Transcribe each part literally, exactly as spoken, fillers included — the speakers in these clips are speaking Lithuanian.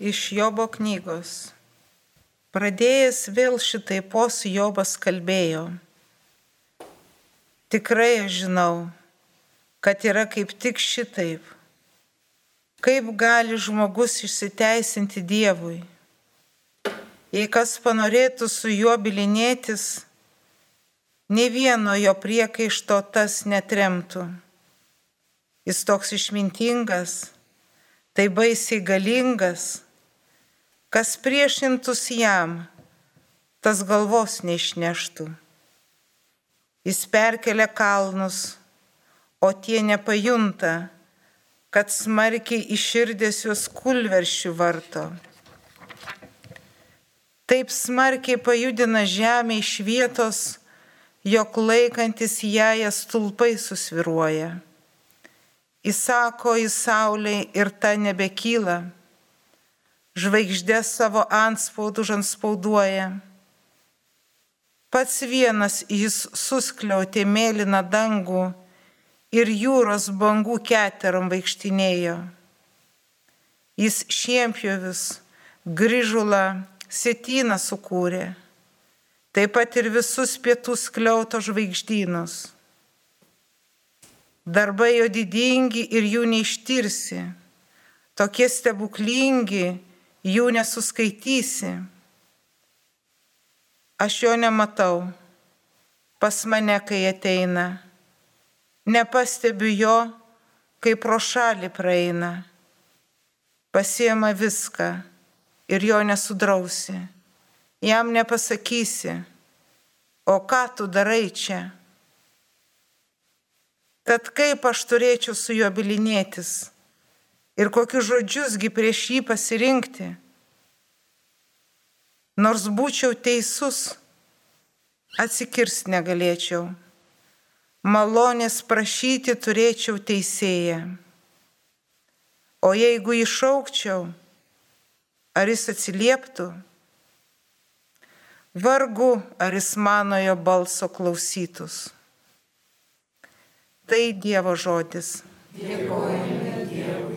Iš Jobo knygos. Pradėjęs vėl šitaipos Jobas kalbėjo. Tikrai aš žinau, kad yra kaip tik šitaip. Kaip gali žmogus išsiteisinti Dievui? Jei kas panorėtų su juo bylinėtis, nė vieno jo priekaišto tas netremtų. Jis toks išmintingas, tai baisiai galingas, kas priešintus jam, tas galvos neišneštų. Jis perkelia kalnus, o tie nepajunta, kad smarkiai iširdės juos kūlversčių varto. Taip smarkiai pajudina žemę iš vietos, jog laikantis ją stulpai susviruoja. Įsako į saulę ir ta nebekyla, žvaigždės savo antspaudų žanspauduoja. Pats vienas jis suskliautė mėlyną dangų ir jūros bangų keterom vaikštinėjo. Jis šienpjovius, grįžulą, sietyną sukūrė, taip pat ir visus pietų skliauto žvaigždynus. Darbai jo didingi ir jų neištirsi, tokie stebuklingi, jų nesuskaitysi. Aš jo nematau, pas mane, kai ateina, nepastebiu jo, kai pro šalį praeina. Pasiema viską ir jo nesudrausi, jam nepasakysi, o ką tu darai čia? Tad kaip aš turėčiau su juo bylinėtis ir kokius žodžiusgi prieš jį pasirinkti? Nors būčiau teisus, atsikirst negalėčiau, malonės prašyti turėčiau teisėją. O jeigu iššaukčiau, ar jis atsilieptų? Vargu, ar jis mano jo balso klausytus. Tai Dievo žodis. Dėkojame Dievui.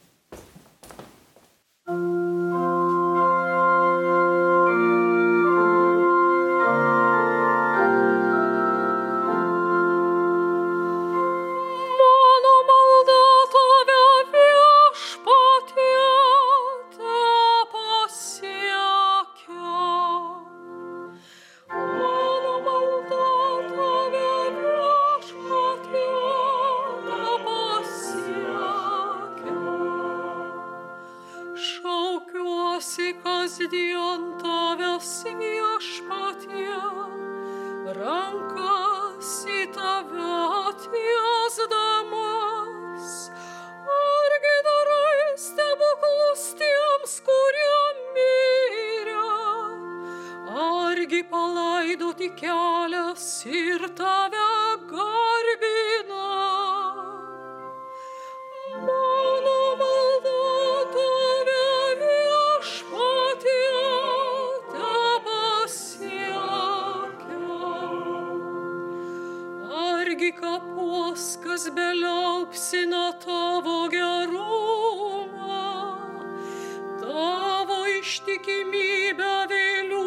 Kasdien tavęs viešpatie, rankas į tave atviesdamas, argi darai stebuklus tiems, kurie mirė, argi palaidoti kelias ir tave garbina. Mano malda tave kapos, kas beliaupsina tavo gerumą, tavo ištikimybę vėlių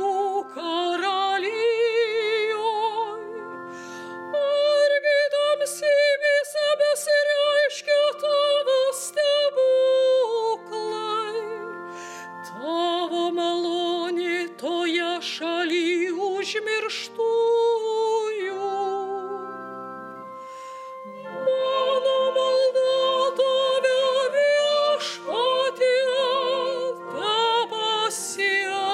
karalijoj. Argi tamsybėse besireiškia tavo stebuklai, tavo malonė toje šaly užmirštų. Pasiekė.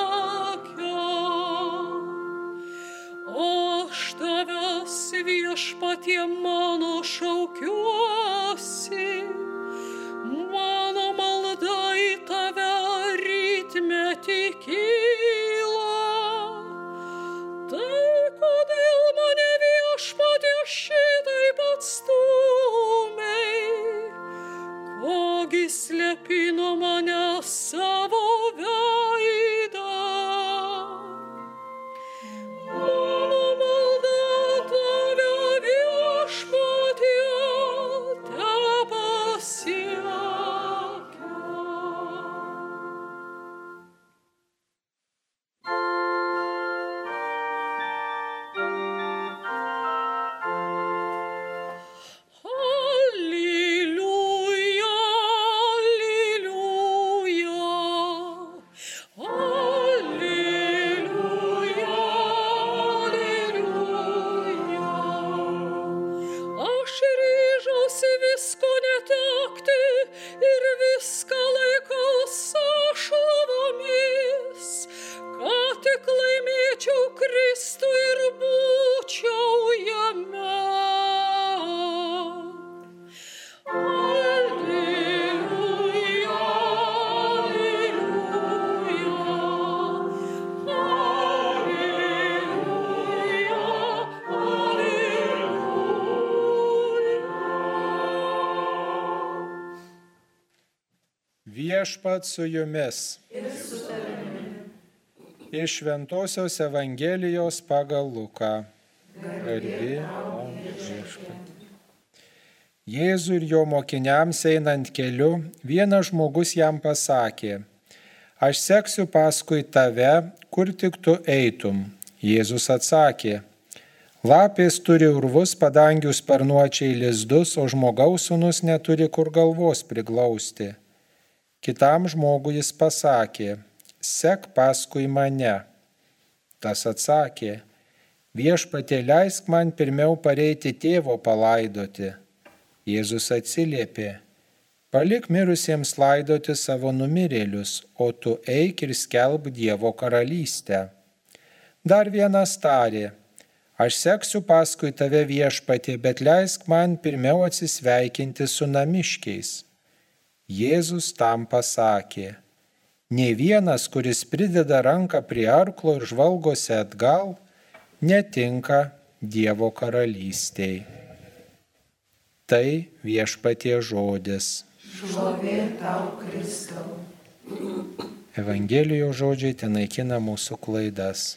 Viešpats su jumis. Ir su tavimi. Iš Šventosios Evangelijos pagal Luką. Garbė tau, Viešpatie. Jėzui ir jo mokiniams einant keliu, vienas žmogus jam pasakė: aš seksiu paskui tave, kur tik tu eitum. Jėzus atsakė: lapės turi urvus, padangių sparnuočiai lizdus, o žmogaus sūnus neturi kur galvos priglausti. Kitam žmogui jis pasakė: sek paskui mane. Tas atsakė: viešpatie, leisk man pirmiau pareiti tėvo palaidoti. Jėzus atsiliepė: palik mirusiems laidoti savo numirėlius, o tu eik ir skelbk Dievo karalystę. Dar vienas tarė: aš seksiu paskui tave, viešpatie, bet leisk man pirmiau atsisveikinti su namiškiais. Jėzus tam pasakė: nė vienas, kuris prideda ranką prie arklo ir žvalgosi atgal, netinka Dievo karalystei. Tai viešpatie žodis. Šlovė tau, Kristau. Evangelijos žodžiai ten naikina mūsų klaidas.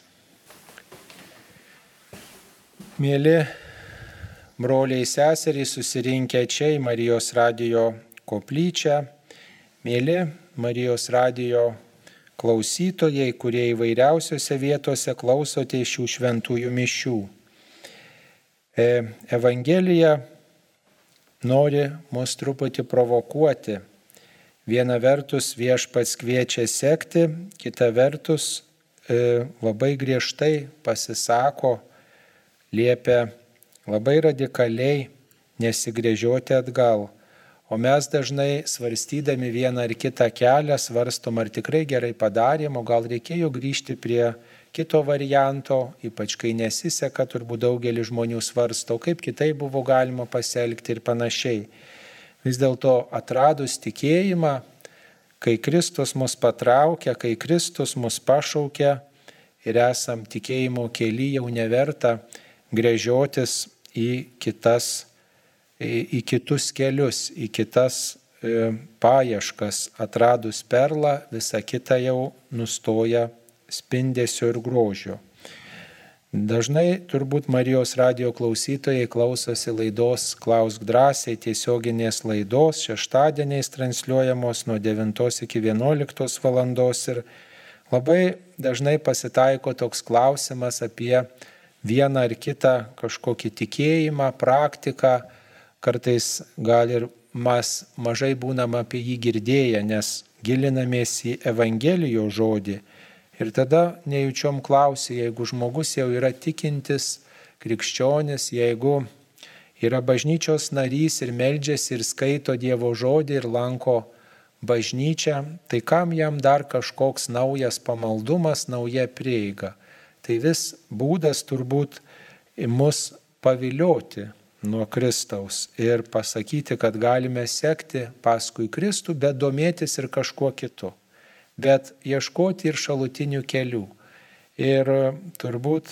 Mėly broliai seserys susirinkę čia į Marijos radijo koplyčią, mėly Marijos radijo klausytojai, kurie įvairiausiose vietose klausote šių šventųjų mišių. Evangelija nori mus truputį provokuoti. Viena vertus viešpats kviečia sekti, kita vertus e, labai griežtai pasisako, liepia labai radikaliai nesigręžioti atgal. O mes dažnai svarstydami vieną ar kitą kelią svarstom, ar tikrai gerai padarėm, o gal reikėjo grįžti prie kito varianto, ypač kai nesiseka, turbūt daugelis žmonių svarsto, kaip kitai buvo galima pasielgti ir panašiai. Vis dėlto atradus tikėjimą, kai Kristus mus patraukia, kai Kristus mus pašaukia ir esam tikėjimo kely, jau neverta gręžiotis į, kitas, į, į kitus kelius, į kitas e, paieškas. Atradus perlą, visa kita jau nustoja spindesio ir grožio. Dažnai turbūt Marijos radijo klausytojai klausosi laidos Klausk drąsiai, tiesioginės laidos, šeštadieniais transliuojamos nuo devintos iki vienuoliktos valandos ir labai dažnai pasitaiko toks klausimas apie vieną ar kitą kažkokį tikėjimą, praktiką, kartais gal ir mes mažai būnam apie jį girdėję, nes gilinamės į Evangelijos žodį. Ir tada nejučiom klausi, jeigu žmogus jau yra tikintis krikščionis, jeigu yra bažnyčios narys ir meldžiasi ir skaito Dievo žodį ir lanko bažnyčią, tai kam jam dar kažkoks naujas pamaldumas, nauja prieiga? Tai vis būdas turbūt mus pavilioti nuo Kristaus ir pasakyti, kad galime sekti paskui Kristų, bet domėtis ir kažkuo kitu. Bet ieškoti ir šalutinių kelių. Ir turbūt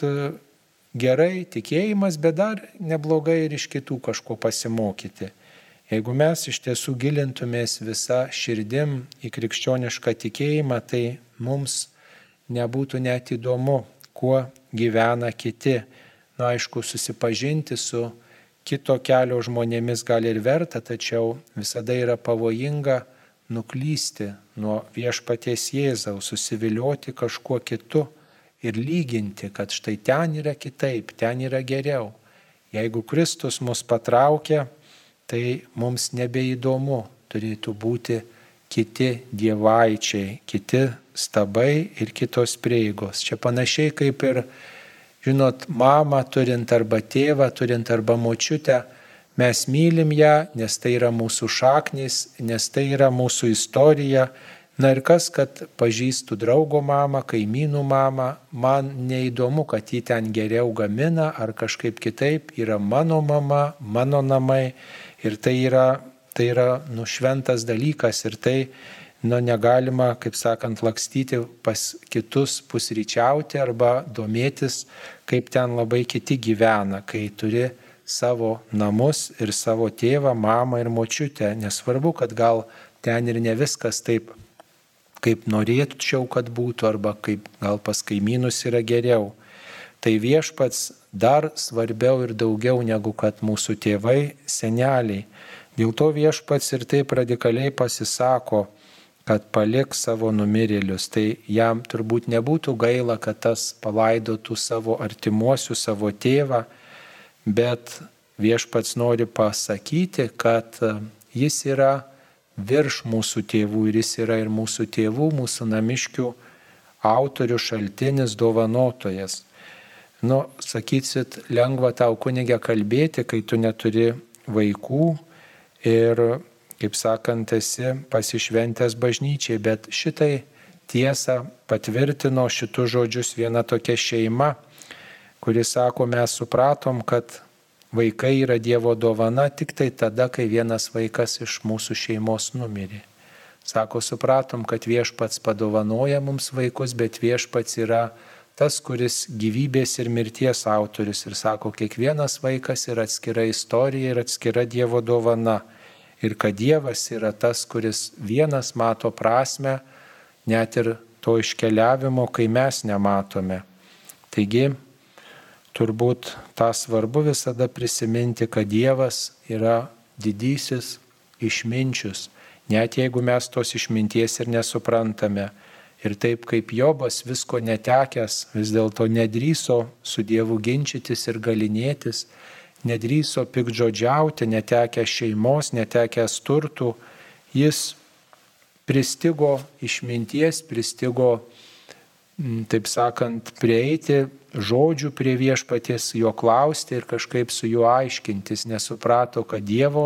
gerai tikėjimas, bet dar neblogai ir iš kitų kažko pasimokyti. Jeigu mes iš tiesų gilintumės visą širdim į krikščionišką tikėjimą, tai mums nebūtų net įdomu, kuo gyvena kiti. Na, aišku, susipažinti su kito kelio žmonėmis gali ir verta, tačiau visada yra pavojinga nuklysti nuo viešpaties Jėzaus, susivilioti kažkuo kitu ir lyginti, kad štai ten yra kitaip, ten yra geriau. Jeigu Kristus mus patraukia, tai mums nebeįdomu, turėtų būti kiti dievaičiai, kiti stabai ir kitos prieigos. Čia panašiai kaip ir, žinot, mamą turint arba tėvą, turint arba močiutę, mes mylim ją, nes tai yra mūsų šaknys, nes tai yra mūsų istorija. Na ir kas, kad pažįstu draugo mamą, kaimynų mamą, man neįdomu, kad ji ten geriau gamina ar kažkaip kitaip, yra mano mama, mano namai ir tai yra, tai yra nu, šventas dalykas ir tai nu, negalima, kaip sakant, lakstyti pas kitus pusryčiauti arba domėtis, kaip ten labai kiti gyvena, kai turi savo namus ir savo tėvą, mamą ir močiutę. Nesvarbu, kad gal ten ir ne viskas taip, kaip norėčiau, kad būtų, arba kaip gal pas kaimynus yra geriau. Tai viešpats dar svarbiau ir daugiau negu kad mūsų tėvai, seneliai. Dėl to viešpats ir taip radikaliai pasisako, kad palik savo numirėlius. Tai jam turbūt nebūtų gaila, kad tas palaidotų savo artimuosius, savo tėvą, bet viešpats nori pasakyti, kad jis yra virš mūsų tėvų ir jis yra ir mūsų tėvų, mūsų namiškių autorių, šaltinis, dovanotojas. Nu, sakysit, lengva tau kunige kalbėti, kai tu neturi vaikų ir, kaip sakant, esi pasišventęs bažnyčiai, bet šitai tiesą patvirtino šitus žodžius viena tokia šeima, kuri sako, mes supratom, kad vaikai yra Dievo dovana tik tai tada, kai vienas vaikas iš mūsų šeimos numirė. Sako, supratom, kad viešpats padovanoja mums vaikus, bet viešpats yra tas, kuris gyvybės ir mirties autorius. Ir sako, kiekvienas vaikas yra atskira istorija ir atskira Dievo dovana. Ir kad Dievas yra tas, kuris vienas mato prasme, net ir to iškeliavimo, kai mes nematome. Taigi, turbūt tą svarbu visada prisiminti, kad Dievas yra didysis išminčius, net jeigu mes tos išminties ir nesuprantame. Ir taip kaip Jobas visko netekęs, vis dėlto nedrįso su Dievu ginčytis ir galinėtis, nedrįso pikdžodžiauti, netekęs šeimos, netekęs turtų, jis pristigo išminties, pristigo, taip sakant, prieiti žodžių prie viešpaties, jo klausti ir kažkaip su juo aiškintis, nesuprato, kad Dievo,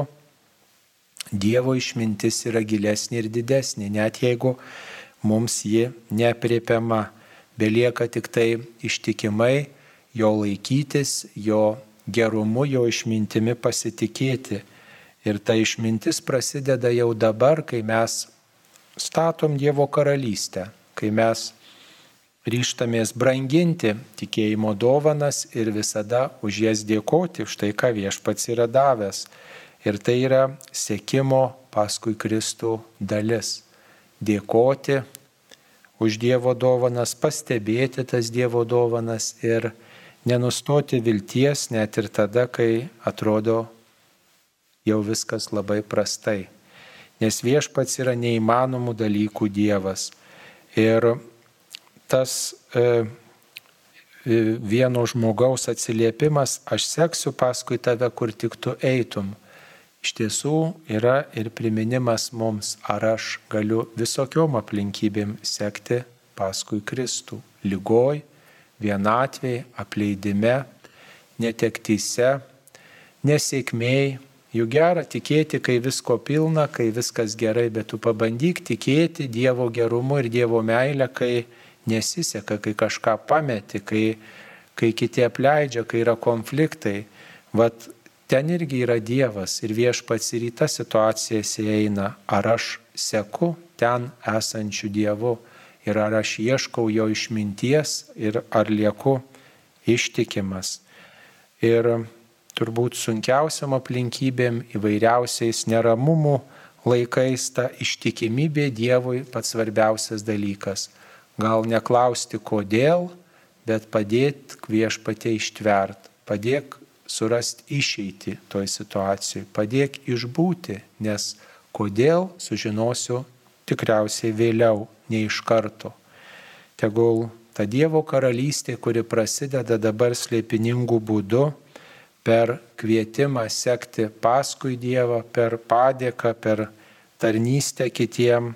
Dievo išmintis yra gilesnė ir didesnė, net jeigu mums ji neapriepiama, belieka tik tai ištikimai jo laikytis, jo gerumu, jo išmintimi pasitikėti. Ir ta išmintis prasideda jau dabar, kai mes statom Dievo karalystę, kai mes ryžtamės branginti tikėjimo dovanas ir visada už jas dėkoti, už tai, ką viešpats yra davęs. Ir tai yra sekimo paskui Kristų dalis. Dėkoti už Dievo dovanas, pastebėti tas Dievo dovanas ir nenustoti vilties net ir tada, kai atrodo jau viskas labai prastai. Nes viešpats yra neįmanomų dalykų Dievas. Ir tas e, vieno žmogaus atsiliepimas, aš seksiu paskui tave, kur tik tu eitum, iš tiesų yra ir priminimas mums, ar aš galiu visokiom aplinkybėm sekti paskui Kristų. Lygoj, vienatvėj, apleidime, netektyse, nesėkmėj. Juk gera tikėti, kai visko pilna, kai viskas gerai, bet tu pabandyk tikėti Dievo gerumu ir Dievo meilę, kai nesiseka, kai kažką pameti, kai, kai kiti apleidžia, kai yra konfliktai. Vat ten irgi yra Dievas ir viešpats ir į tą situaciją įeina. Ar aš seku ten esančių Dievu ir ar aš ieškau jo išminties ir ar lieku ištikimas. Ir turbūt sunkiausiam aplinkybėm, įvairiausiais neramumų laikais ta ištikimybė Dievui pats svarbiausias dalykas. Gal neklausti kodėl, bet padėti viešpatie ištvert, padėk surasti išeitį toj situacijai, padėk išbūti, nes kodėl sužinosiu tikriausiai vėliau, ne iš karto. Tegul ta Dievo karalystė, kuri prasideda dabar slėpiningų būdų, per kvietimą sekti paskui Dievą, per padėką, per tarnystę kitiem,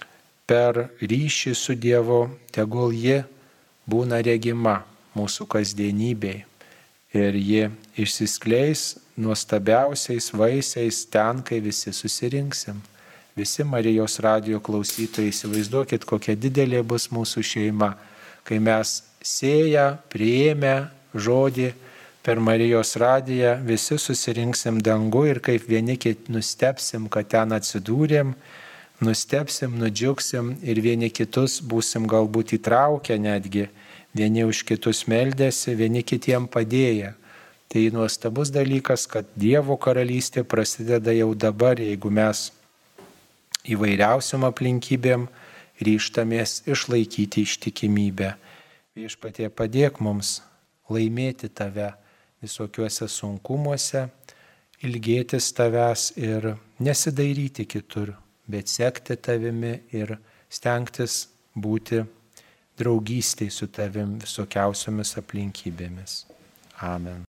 per ryšį su Dievu, tegul ji būna regima mūsų kasdienybėj. Ir ji išsiskleis nuostabiausiais vaisiais ten, kai visi susirinksim. Visi Marijos radijo klausytojai, įsivaizduokit, kokia didelė bus mūsų šeima, kai mes sėję, priėmę žodį per Marijos radiją, visi susirinksim dangu ir kaip vieni kiti nustebsim, kad ten atsidūrėm, nustebsim, nudžiugsim ir vieni kitus būsim galbūt įtraukę netgi, vieni už kitus meldėsi, vieni kitiem padėję. Tai nuostabus dalykas, kad Dievo karalystė prasideda jau dabar, jeigu mes įvairiausiom aplinkybėm ryžtamės išlaikyti ištikimybę. Viešpatie, padėk mums laimėti tave visokiuose sunkumuose, ilgėtis tavęs ir nesidairyti kitur, bet sekti tavimi ir stengtis būti draugystėj su tavim visokiausiomis aplinkybėmis. Amen.